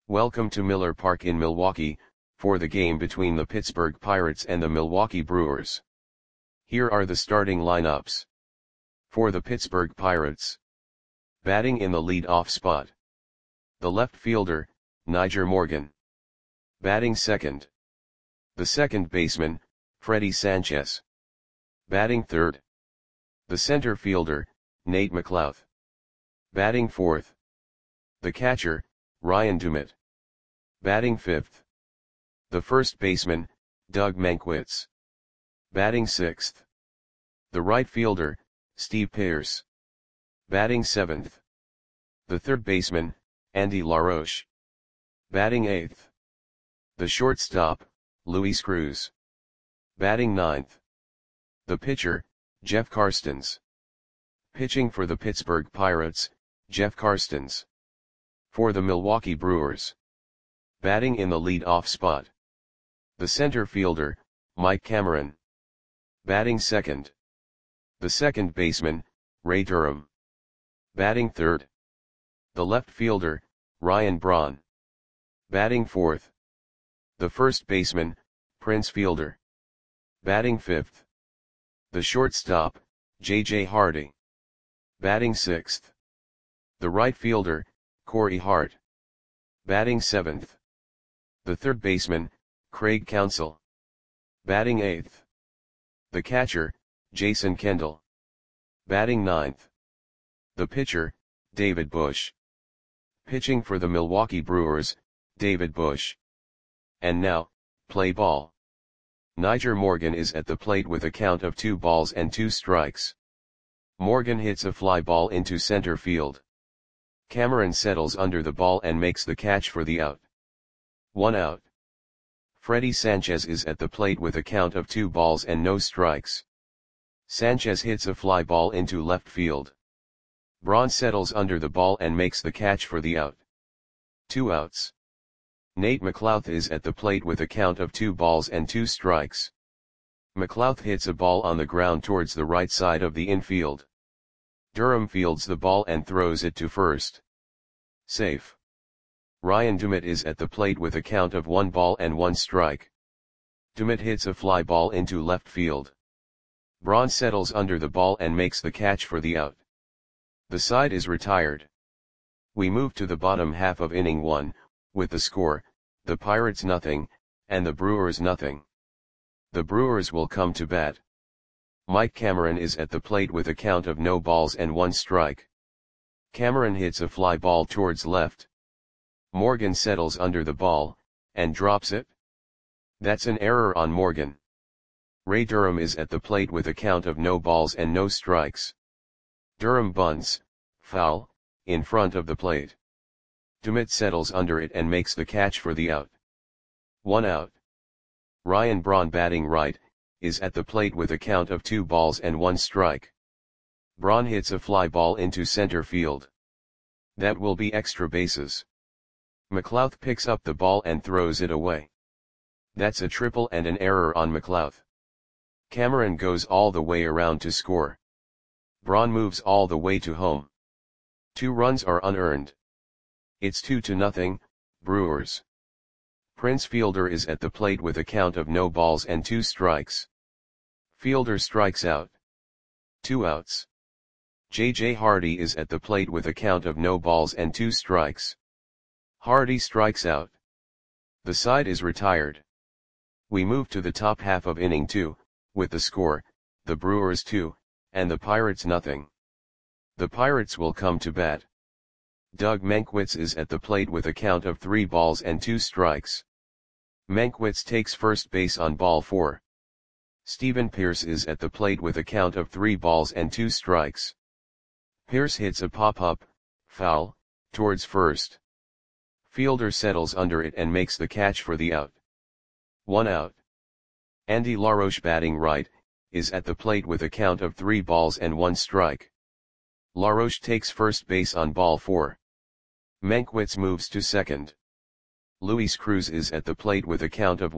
Welcome to Miller Park in Milwaukee, for the game between the Pittsburgh Pirates and the Milwaukee Brewers. Here are the starting lineups. For the Pittsburgh Pirates. Batting in the lead-off spot. The left fielder, Nyjer Morgan. Batting second. The second baseman, Freddie Sanchez. Batting third. The center fielder, Nate McLouth. Batting fourth. The catcher, Ryan Doumit. Batting fifth. The first baseman, Doug Mankiewicz. Batting sixth. The right fielder, Steve Pearce. Batting seventh. The third baseman, Andy LaRoche. Batting eighth. The shortstop, Luis Cruz. Batting ninth. The pitcher, Jeff Karstens. Pitching for the Pittsburgh Pirates, Jeff Karstens. For the Milwaukee Brewers. Batting in the lead-off spot. The center fielder, Mike Cameron. Batting second. The second baseman, Ray Durham. Batting third. The left fielder, Ryan Braun. Batting fourth. The first baseman, Prince Fielder. Batting fifth. The shortstop, J.J. Hardy. Batting sixth. The right fielder, Corey Hart. Batting seventh. The third baseman, Craig Counsell. Batting eighth. The catcher, Jason Kendall. Batting ninth. The pitcher, David Bush. Pitching for the Milwaukee Brewers, David Bush. And now, play ball. Nyjer Morgan is at the plate with a count of 2-2. Morgan hits a fly ball into center field. Cameron settles under the ball and makes the catch for the out. 1 out. Freddie Sanchez is at the plate with a count of 2-0. Sanchez hits a fly ball into left field. Braun settles under the ball and makes the catch for the out. 2 outs. Nate McLouth is at the plate with a count of 2-2. McLouth hits a ball on the ground towards the right side of the infield. Durham fields the ball and throws it to first. Safe. Ryan Doumit is at the plate with a count of 1-1. Doumit hits a fly ball into left field. Braun settles under the ball and makes the catch for the out. The side is retired. We move to the bottom half of inning 1, with the score, the Pirates nothing, and the Brewers nothing. The Brewers will come to bat. Mike Cameron is at the plate with a count of 0-1. Cameron hits a fly ball towards left. Morgan settles under the ball, and drops it. That's an error on Morgan. Ray Durham is at the plate with a count of 0-0. Durham bunts, foul, in front of the plate. Doumit settles under it and makes the catch for the out. 1 out. Ryan Braun batting right, is at the plate with a count of 2-1. Braun hits a fly ball into center field. That will be extra bases. McLouth picks up the ball and throws it away. That's a triple and an error on McLouth. Cameron goes all the way around to score. Braun moves all the way to home. 2 runs are unearned. It's 2-0, Brewers. Prince Fielder is at the plate with a count of 0-2. Fielder strikes out. 2 outs. J.J. Hardy is at the plate with a count of 0-2. Hardy strikes out. The side is retired. We move to the top half of inning 2, with the score, the Brewers 2, and the Pirates nothing. The Pirates will come to bat. Doug Mankiewicz is at the plate with a count of 3-2. Mankiewicz takes first base on ball 4. Steven Pearce is at the plate with a count of 3-2. Pearce hits a pop-up, foul, towards first. Fielder settles under it and makes the catch for the out. 1 out. Andy LaRoche batting right, is at the plate with a count of 3-1. LaRoche takes first base on ball 4. Mankiewicz moves to second. Luis Cruz is at the plate with a count of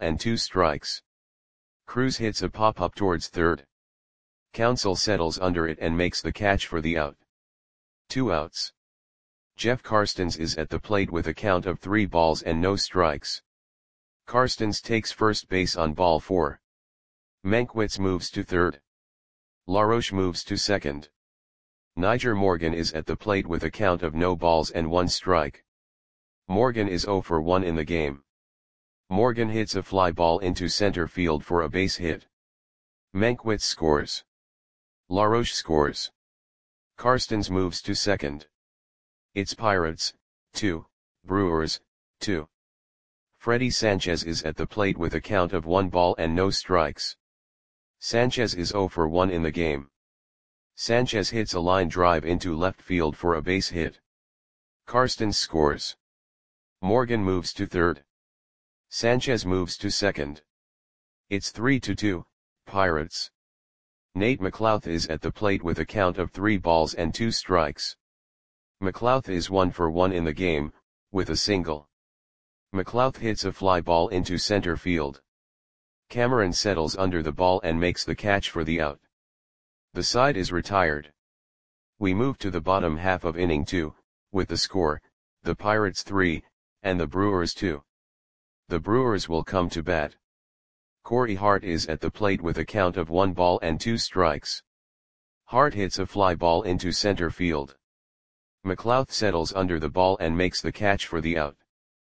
1-2. Cruz hits a pop-up towards third. Counsell settles under it and makes the catch for the out. 2 outs. Jeff Karstens is at the plate with a count of 3 balls and no strikes. Karstens takes first base on ball 4. Mankiewicz moves to third. LaRoche moves to second. Nyjer Morgan is at the plate with a count of no balls and 1 strike. Morgan is 0 for 1 in the game. Morgan hits a fly ball into center field for a base hit. Mankiewicz scores. LaRoche scores. Karstens moves to second. It's Pirates, 2, Brewers, 2. Freddy Sanchez is at the plate with a count of 1 ball and no strikes. Sanchez is 0 for 1 in the game. Sanchez hits a line drive into left field for a base hit. Karstens scores. Morgan moves to third. Sanchez moves to second. It's 3-2, Pirates. Nate McLouth is at the plate with a count of 3 balls and 2 strikes. McLouth is 1 for 1 in the game, with a single. McLouth hits a fly ball into center field. Cameron settles under the ball and makes the catch for the out. The side is retired. We move to the bottom half of inning 2, with the score, the Pirates 3, and the Brewers 2. The Brewers will come to bat. Corey Hart is at the plate with a count of 1 ball and 2 strikes. Hart hits a fly ball into center field. McLouth settles under the ball and makes the catch for the out.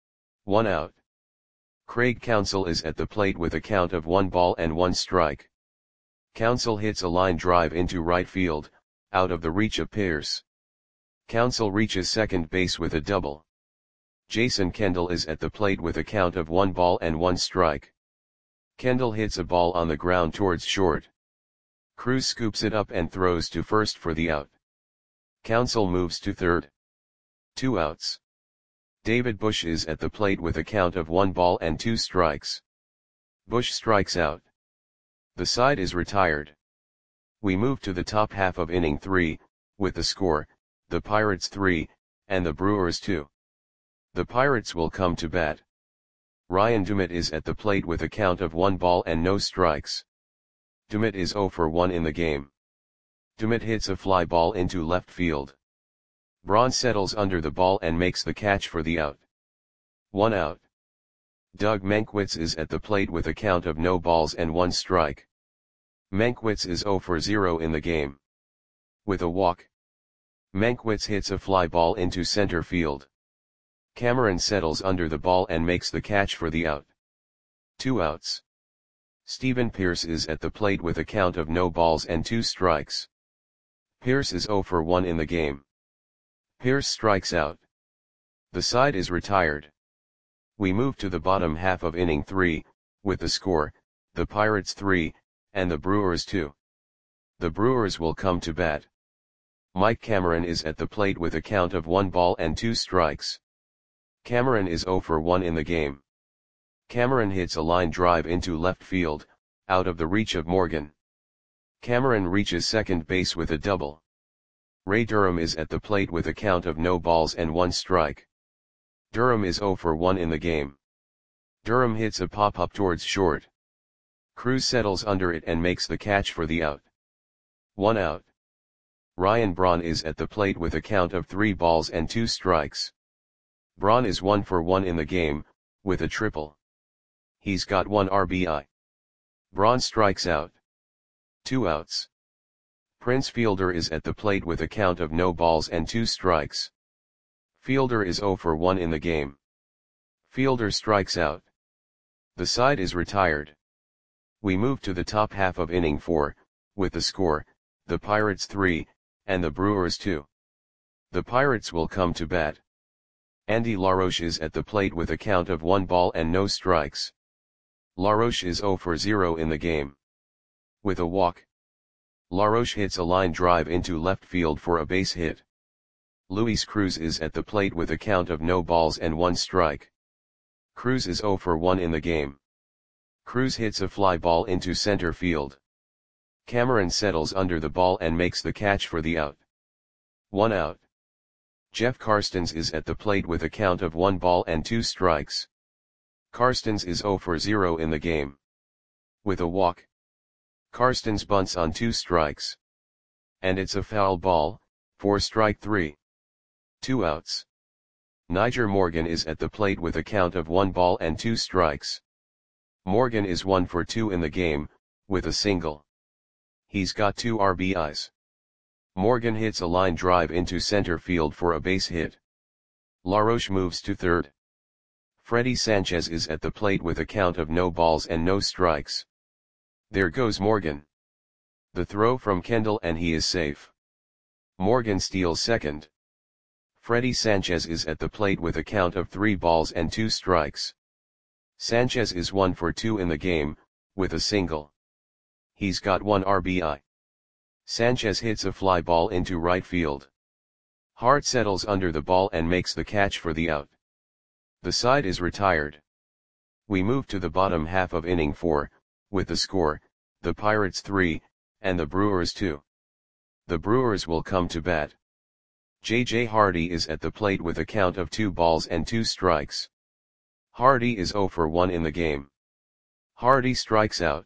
1 out. Craig Counsell is at the plate with a count of 1 ball and 1 strike. Counsell hits a line drive into right field, out of the reach of Pierce. Counsell reaches second base with a double. Jason Kendall is at the plate with a count of 1 ball and 1 strike. Kendall hits a ball on the ground towards short. Cruz scoops it up and throws to first for the out. Counsell moves to third. 2 outs. David Bush is at the plate with a count of 1 ball and 2 strikes. Bush strikes out. The side is retired. We move to the top half of inning 3, with the score, the Pirates 3, and the Brewers 2. The Pirates will come to bat. Ryan Dumit is at the plate with a count of 1 ball and no strikes. Dumit is 0 for 1 in the game. Dumit hits a fly ball into left field. Braun settles under the ball and makes the catch for the out. 1 out. Doug Mankiewicz is at the plate with a count of no balls and 1 strike. Mankiewicz is 0 for 0 in the game. With a walk. Mankiewicz hits a fly ball into center field. Cameron settles under the ball and makes the catch for the out. 2 outs. Stephen Pierce is at the plate with a count of no balls and 2 strikes. Pierce is 0 for 1 in the game. Pierce strikes out. The side is retired. We move to the bottom half of inning 3, with the score, the Pirates 3, and the Brewers 2. The Brewers will come to bat. Mike Cameron is at the plate with a count of 1 ball and 2 strikes. Cameron is 0 for 1 in the game. Cameron hits a line drive into left field, out of the reach of Morgan. Cameron reaches second base with a double. Ray Durham is at the plate with a count of no balls and 1 strike. Durham is 0 for 1 in the game. Durham hits a pop-up towards short. Cruz settles under it and makes the catch for the out. 1 out. Ryan Braun is at the plate with a count of 3 balls and 2 strikes. Braun is 1 for 1 in the game, with a triple. He's got 1 RBI. Braun strikes out. 2 outs. Prince Fielder is at the plate with a count of no balls and 2 strikes. Fielder is 0 for 1 in the game. Fielder strikes out. The side is retired. We move to the top half of inning 4, with the score, the Pirates 3, and the Brewers 2. The Pirates will come to bat. Andy LaRoche is at the plate with a count of 1 ball and no strikes. LaRoche is 0 for 0 in the game. With a walk. LaRoche hits a line drive into left field for a base hit. Luis Cruz is at the plate with a count of no balls and 1 strike. Cruz is 0 for 1 in the game. Cruz hits a fly ball into center field. Cameron settles under the ball and makes the catch for the out. 1 out. Jeff Karstens is at the plate with a count of 1 ball and 2 strikes. Karstens is 0 for 0 in the game. With a walk. Karstens bunts on 2 strikes. And it's a foul ball, for strike 3. 2 outs. Niger Morgan is at the plate with a count of 1 ball and 2 strikes. Morgan is 1 for 2 in the game, with a single. He's got 2 RBIs. Morgan hits a line drive into center field for a base hit. LaRoche moves to third. Freddy Sanchez is at the plate with a count of no balls and no strikes. There goes Morgan. The throw from Kendall and he is safe. Morgan steals second. Freddy Sanchez is at the plate with a count of 3 balls and 2 strikes. Sanchez is 1 for 2 in the game, with a single. He's got 1 RBI. Sanchez hits a fly ball into right field. Hart settles under the ball and makes the catch for the out. The side is retired. We move to the bottom half of inning 4, with the score, the Pirates 3, and the Brewers 2. The Brewers will come to bat. J.J. Hardy is at the plate with a count of 2 balls and 2 strikes. Hardy is 0 for 1 in the game. Hardy strikes out.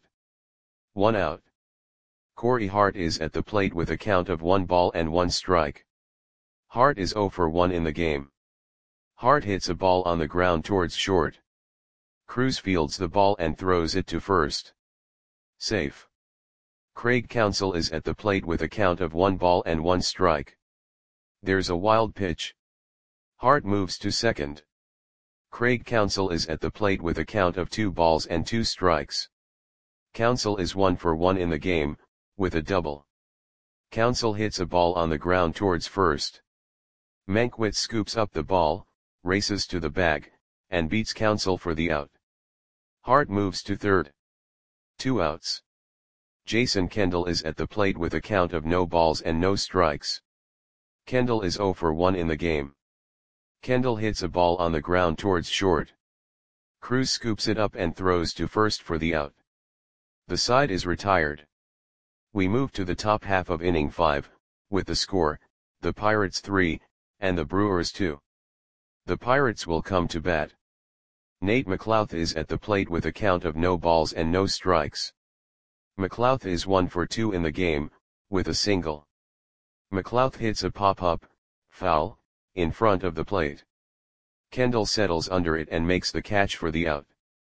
1 out. Corey Hart is at the plate with a count of 1 ball and 1 strike. Hart is 0 for 1 in the game. Hart hits a ball on the ground towards short. Cruz fields the ball and throws it to first. Safe. Craig Counsell is at the plate with a count of 1 ball and 1 strike. There's a wild pitch. Hart moves to second. Craig Counsell is at the plate with a count of 2 balls and 2 strikes. Counsell is 1 for 1 in the game, with a double. Counsell hits a ball on the ground towards first. Mankiewicz scoops up the ball, races to the bag, and beats Counsell for the out. Hart moves to third. 2 outs. Jason Kendall is at the plate with a count of no balls and no strikes. Kendall is 0 for 1 in the game. Kendall hits a ball on the ground towards short. Cruz scoops it up and throws to first for the out. The side is retired. We move to the top half of inning 5, with the score, the Pirates 3, and the Brewers 2. The Pirates will come to bat. Nate McLouth is at the plate with a count of no balls and no strikes. McLouth is 1 for 2 in the game, with a single. McLouth hits a pop-up, foul, in front of the plate. Kendall settles under it and makes the catch for the out.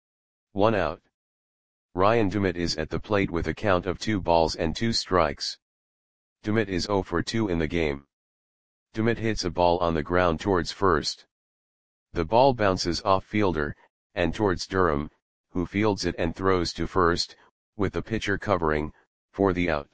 1 out. Ryan Dumit is at the plate with a count of 2 balls and 2 strikes. Dumit is 0 for 2 in the game. Dumit hits a ball on the ground towards first. The ball bounces off fielder, and towards Durham, who fields it and throws to first, with the pitcher covering, for the out.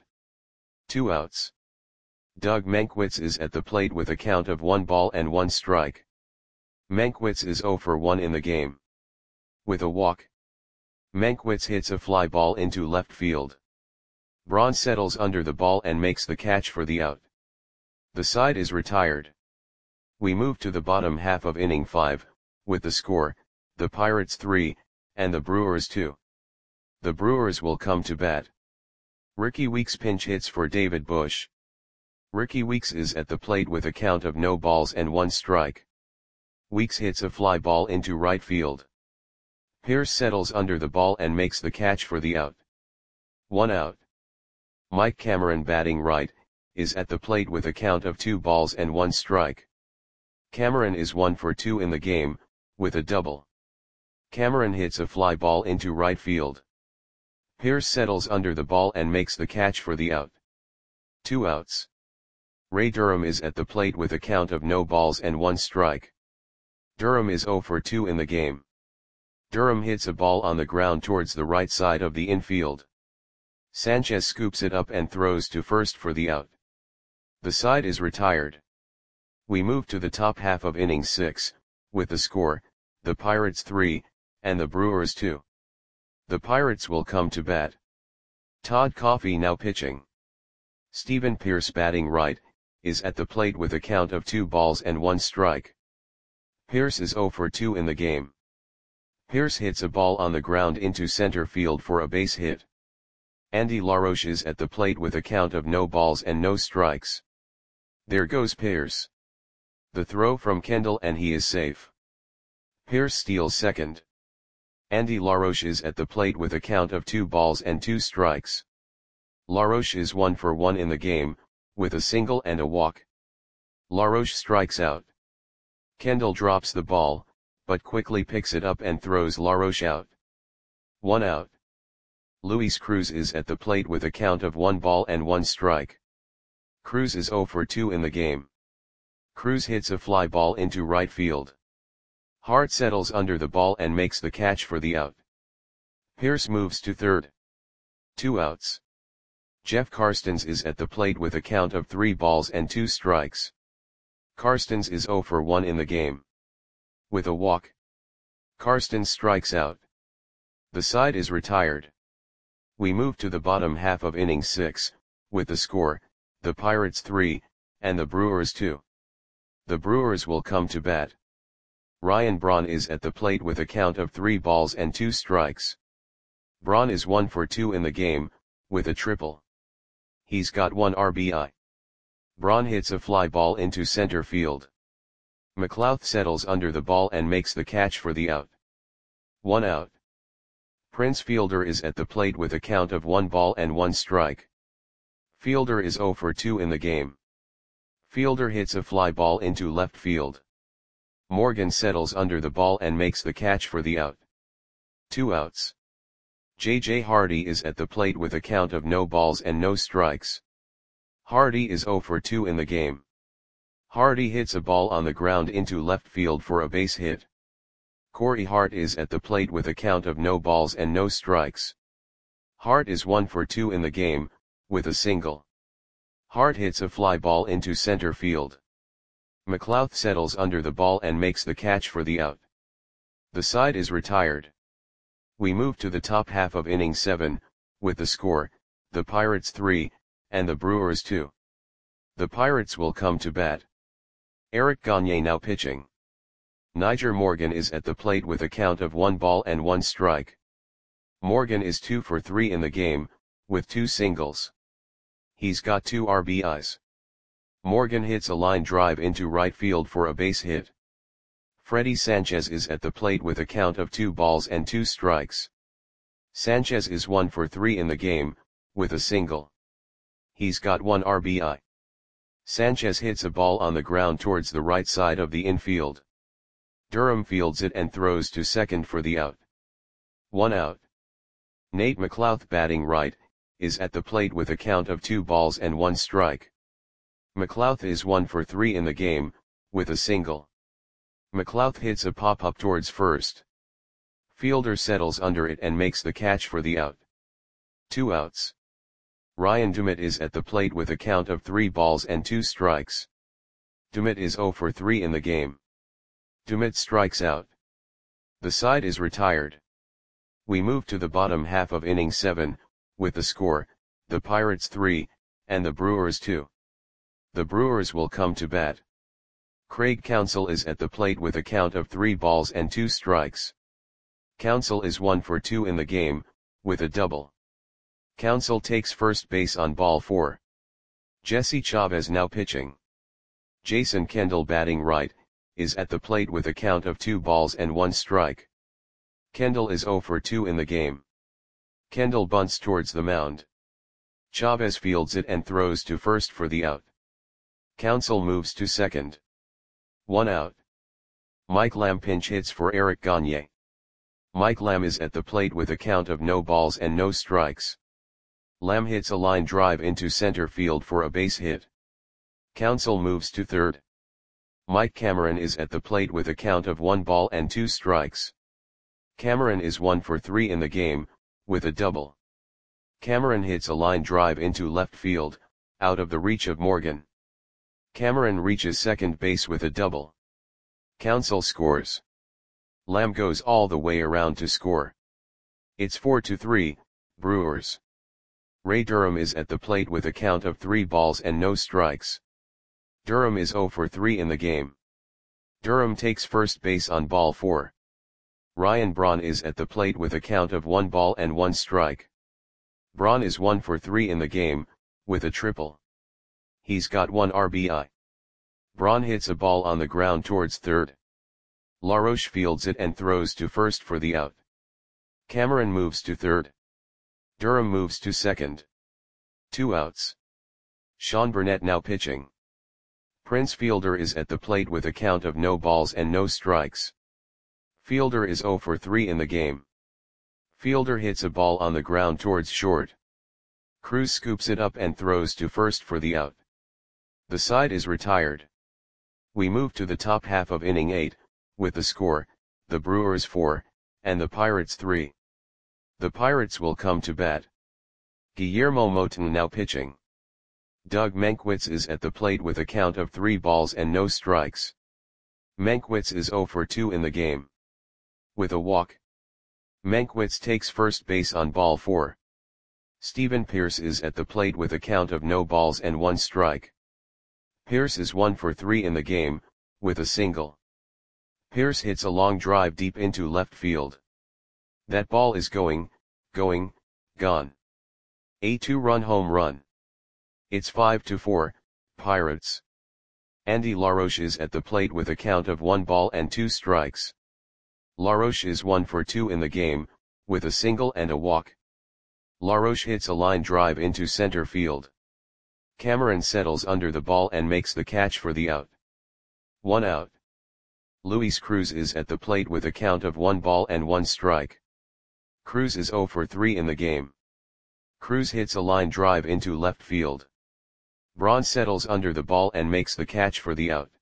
2 outs. Doug Mankiewicz is at the plate with a count of 1 ball and 1 strike. Mankiewicz is 0 for 1 in the game. With a walk. Mankiewicz hits a fly ball into left field. Braun settles under the ball and makes the catch for the out. The side is retired. We move to the bottom half of inning 5, with the score, the Pirates 3, and the Brewers 2. The Brewers will come to bat. Ricky Weeks pinch hits for David Bush. Ricky Weeks is at the plate with a count of no balls and 1 strike. Weeks hits a fly ball into right field. Pierce settles under the ball and makes the catch for the out. 1 out. Mike Cameron, batting right, is at the plate with a count of 2 balls and 1 strike. Cameron is 1 for 2 in the game, with a double. Cameron hits a fly ball into right field. Pierce settles under the ball and makes the catch for the out. 2 outs. Ray Durham is at the plate with a count of no balls and 1 strike. Durham is 0 for 2 in the game. Durham hits a ball on the ground towards the right side of the infield. Sanchez scoops it up and throws to first for the out. The side is retired. We move to the top half of inning 6, with the score, the Pirates 3, and the Brewers 2. The Pirates will come to bat. Todd Coffey now pitching. Stephen Pierce, batting right, is at the plate with a count of 2 balls and 1 strike. Pierce is 0 for 2 in the game. Pierce hits a ball on the ground into center field for a base hit. Andy LaRoche is at the plate with a count of no balls and no strikes. There goes Pierce. The throw from Kendall and he is safe. Pierce steals second. Andy LaRoche is at the plate with a count of 2 balls and 2 strikes. LaRoche is 1 for 1 in the game, with a single and a walk. LaRoche strikes out. Kendall drops the ball, but quickly picks it up and throws LaRoche out. 1 out. Luis Cruz is at the plate with a count of 1 ball and 1 strike. Cruz is 0 for 2 in the game. Cruz hits a fly ball into right field. Hart settles under the ball and makes the catch for the out. Pierce moves to third. 2 outs. Jeff Karstens is at the plate with a count of 3 balls and 2 strikes. Karstens is 0 for 1 in the game. With a walk, Karstens strikes out. The side is retired. We move to the bottom half of inning 6, with the score, the Pirates 3, and the Brewers 2. The Brewers will come to bat. Ryan Braun is at the plate with a count of 3 balls and 2 strikes. Braun is 1 for 2 in the game, with a triple. He's got 1 RBI. Braun hits a fly ball into center field. McLouth settles under the ball and makes the catch for the out. 1 out. Prince Fielder is at the plate with a count of 1 ball and 1 strike. Fielder is 0 for 2 in the game. Fielder hits a fly ball into left field. Morgan settles under the ball and makes the catch for the out. 2 outs. J.J. Hardy is at the plate with a count of no balls and no strikes. Hardy is 0 for 2 in the game. Hardy hits a ball on the ground into left field for a base hit. Corey Hart is at the plate with a count of no balls and no strikes. Hart is 1 for 2 in the game, with a single. Hart hits a fly ball into center field. McLouth settles under the ball and makes the catch for the out. The side is retired. We move to the top half of inning 7, with the score, the Pirates 3, and the Brewers 2. The Pirates will come to bat. Eric Gagne now pitching. Nyjer Morgan is at the plate with a count of 1 ball and 1 strike. Morgan is 2 for 3 in the game, with 2 singles. He's got 2 RBIs. Morgan hits a line drive into right field for a base hit. Freddie Sanchez is at the plate with a count of 2 balls and 2 strikes. Sanchez is 1 for 3 in the game, with a single. He's got 1 RBI. Sanchez hits a ball on the ground towards the right side of the infield. Durham fields it and throws to second for the out. 1 out. Nate McLouth batting right, is at the plate with a count of 2 balls and 1 strike. McLouth is 1 for 3 in the game, with a single. McLouth hits a pop-up towards first. Fielder settles under it and makes the catch for the out. 2 outs. Ryan Dumit is at the plate with a count of 3 balls and 2 strikes. Dumit is 0 for 3 in the game. Dumit strikes out. The side is retired. We move to the bottom half of inning 7, with the score, the Pirates 3, and the Brewers 2. The Brewers will come to bat. Craig Counsell is at the plate with a count of 3 balls and 2 strikes. Counsell is 1 for 2 in the game, with a double. Counsell takes first base on ball 4. Jesse Chavez now pitching. Jason Kendall batting right, is at the plate with a count of 2 balls and 1 strike. Kendall is 0 for 2 in the game. Kendall bunts towards the mound. Chavez fields it and throws to first for the out. Counsell moves to second. 1 out. Mike Lamb pinch hits for Eric Gagne. Mike Lamb is at the plate with a count of no balls and no strikes. Lamb hits a line drive into center field for a base hit. Counsell moves to third. Mike Cameron is at the plate with a count of 1 ball and 2 strikes. Cameron is 1 for 3 in the game, with a double. Cameron hits a line drive into left field, out of the reach of Morgan. Cameron reaches second base with a double. Counsell scores. Lamb goes all the way around to score. It's 4-3, Brewers. Ray Durham is at the plate with a count of 3 balls and no strikes. Durham is 0 for 3 in the game. Durham takes first base on ball 4. Ryan Braun is at the plate with a count of 1 ball and 1 strike. Braun is 1 for 3 in the game, with a triple. He's got 1 RBI. Braun hits a ball on the ground towards third. LaRoche fields it and throws to first for the out. Cameron moves to third. Durham moves to second. 2 outs. Sean Burnett now pitching. Prince Fielder is at the plate with a count of no balls and no strikes. Fielder is 0 for 3 in the game. Fielder hits a ball on the ground towards short. Cruz scoops it up and throws to first for the out. The side is retired. We move to the top half of inning 8, with the score, the Brewers 4, and the Pirates 3. The Pirates will come to bat. Guillermo Moton now pitching. Doug Mankiewicz is at the plate with a count of 3 balls and no strikes. Mankiewicz is 0 for 2 in the game. With a walk, Mankiewicz takes first base on ball 4. Steven Pearce is at the plate with a count of no balls and 1 strike. Pearce is 1 for 3 in the game, with a single. Pearce hits a long drive deep into left field. That ball is gone. A 2-run home run. It's 5-4, Pirates. Andy LaRoche is at the plate with a count of 1 ball and 2 strikes. LaRoche is 1 for 2 in the game, with a single and a walk. LaRoche hits a line drive into center field. Cameron settles under the ball and makes the catch for the out. 1 out. Luis Cruz is at the plate with a count of 1 ball and 1 strike. Cruz is 0 for 3 in the game. Cruz hits a line drive into left field. Braun settles under the ball and makes the catch for the out.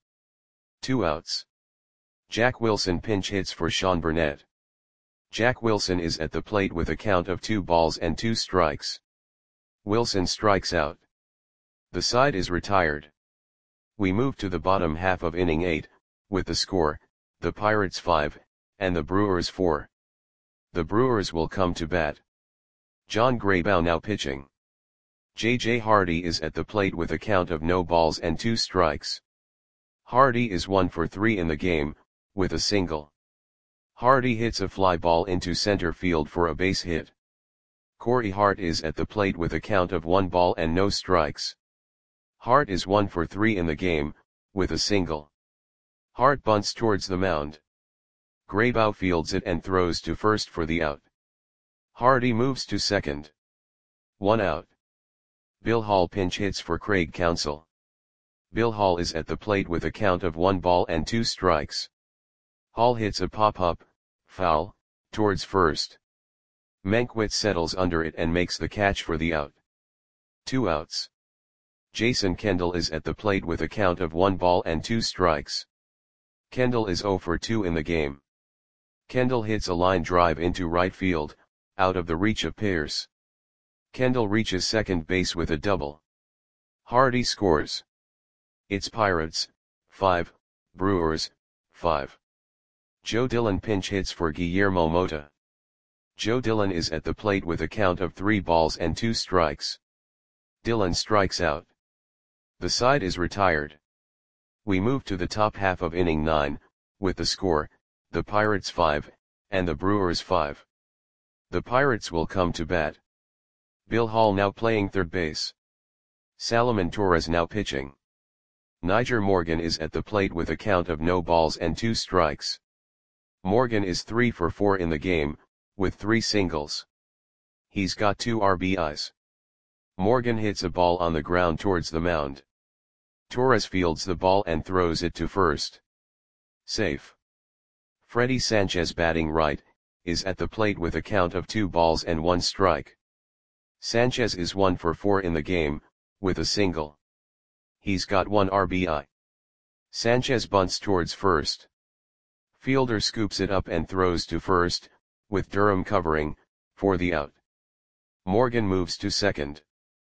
2 outs. Jack Wilson pinch hits for Sean Burnett. Jack Wilson is at the plate with a count of 2 balls and 2 strikes. Wilson strikes out. The side is retired. We move to the bottom half of inning 8, with the score, the Pirates 5, and the Brewers 4. The Brewers will come to bat. John Graybow now pitching. J.J. Hardy is at the plate with a count of no balls and 2 strikes. Hardy is 1 for 3 in the game, with a single. Hardy hits a fly ball into center field for a base hit. Corey Hart is at the plate with a count of 1 ball and no strikes. Hart is 1 for 3 in the game, with a single. Hart bunts towards the mound. Graybow fields it and throws to first for the out. Hardy moves to second. 1 out. Bill Hall pinch hits for Craig Counsell. Bill Hall is at the plate with a count of 1 ball and 2 strikes. Hall hits a pop-up, foul, towards first. Mankiewicz settles under it and makes the catch for the out. 2 outs. Jason Kendall is at the plate with a count of 1 ball and 2 strikes. Kendall is 0 for 2 in the game. Kendall hits a line drive into right field, out of the reach of Pearce. Kendall reaches second base with a double. Hardy scores. It's Pirates, 5, Brewers, 5. Joe Dillon pinch hits for Guillermo Mota. Joe Dillon is at the plate with a count of 3 balls and 2 strikes. Dillon strikes out. The side is retired. We move to the top half of inning 9, with the score, the Pirates 5, and the Brewers 5. The Pirates will come to bat. Bill Hall now playing third base. Salomon Torres now pitching. Niger Morgan is at the plate with a count of no balls and 2 strikes. Morgan is 3 for 4 in the game, with 3 singles. He's got 2 RBIs. Morgan hits a ball on the ground towards the mound. Torres fields the ball and throws it to first. Safe. Freddie Sanchez batting right, is at the plate with a count of 2 balls and 1 strike. Sanchez is 1 for 4 in the game, with a single. He's got 1 RBI. Sanchez bunts towards first. Fielder scoops it up and throws to first, with Durham covering, for the out. Morgan moves to second.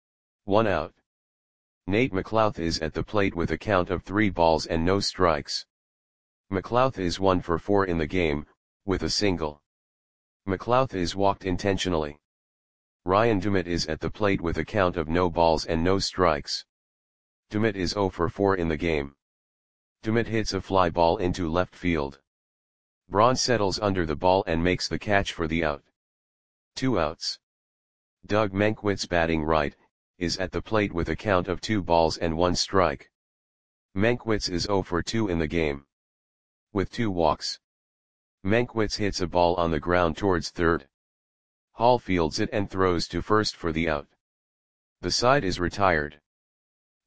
1 out. Nate McLouth is at the plate with a count of 3 balls and no strikes. McLouth is 1 for 4 in the game, with a single. McLouth is walked intentionally. Ryan Dumit is at the plate with a count of no balls and no strikes. Dumit is 0 for 4 in the game. Dumit hits a fly ball into left field. Braun settles under the ball and makes the catch for the out. 2 outs. Doug Mankiewicz batting right, is at the plate with a count of 2 balls and 1 strike. Mankiewicz is 0 for 2 in the game. With 2 walks. Mankiewicz hits a ball on the ground towards third. Hall fields it and throws to first for the out. The side is retired.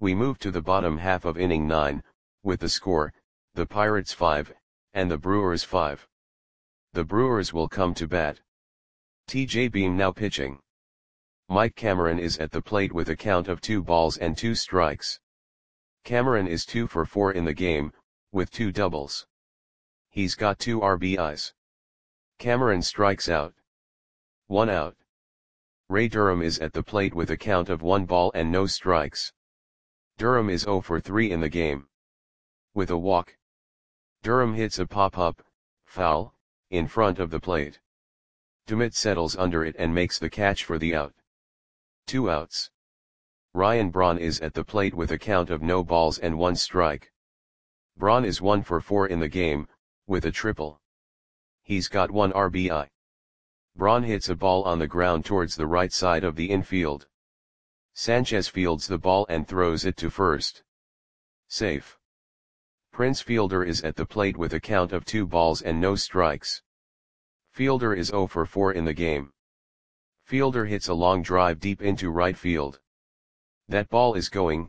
We move to the bottom half of inning 9, with the score, the Pirates 5, and the Brewers 5. The Brewers will come to bat. TJ Beam now pitching. Mike Cameron is at the plate with a count of 2 balls and 2 strikes. Cameron is 2 for 4 in the game, with 2 doubles. He's got 2 RBIs. Cameron strikes out. 1 out. Ray Durham is at the plate with a count of 1 ball and no strikes. Durham is 0 for 3 in the game. With a walk. Durham hits a pop-up, foul, in front of the plate. Dummett settles under it and makes the catch for the out. 2 outs. Ryan Braun is at the plate with a count of no balls and 1 strike. Braun is 1 for 4 in the game, with a triple. He's got 1 RBI. Braun hits a ball on the ground towards the right side of the infield. Sanchez fields the ball and throws it to first. Safe. Prince Fielder is at the plate with a count of 2 balls and no strikes. Fielder is 0 for 4 in the game. Fielder hits a long drive deep into right field. That ball is gone.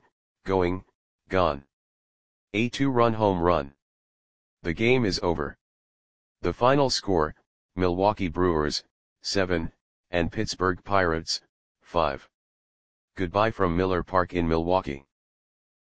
A 2-run home run. The game is over. The final score, Milwaukee Brewers, 7, and Pittsburgh Pirates, 5. Goodbye from Miller Park in Milwaukee.